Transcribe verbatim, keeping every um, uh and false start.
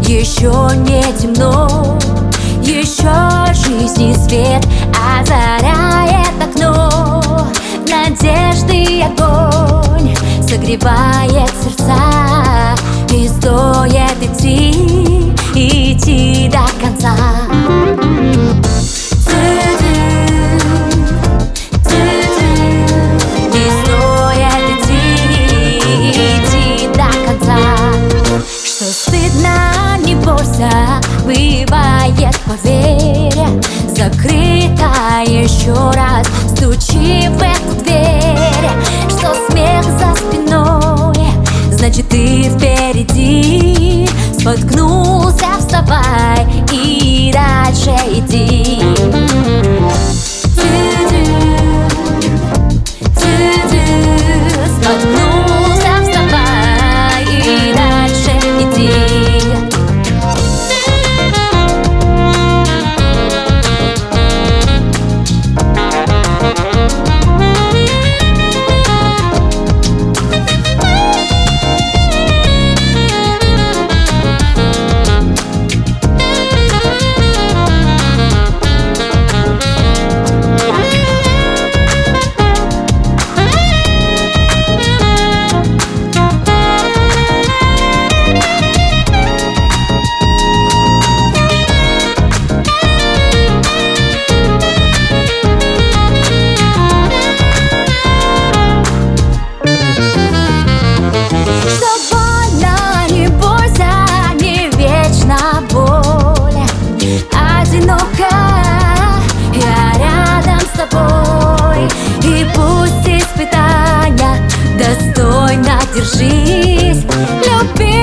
Еще не темно, еще жизни свет озаряет окно. Надежды огонь согревает сердца, и стоит идти, идти до конца. Бывает, поверь, закрыта еще раз, стучи в эту дверь. Что смех за спиной, значит ты впереди. Споткнулся, вставай и дальше иди. Споткнулся, вставай и дальше иди. И пусть испытания достойно держись, люби.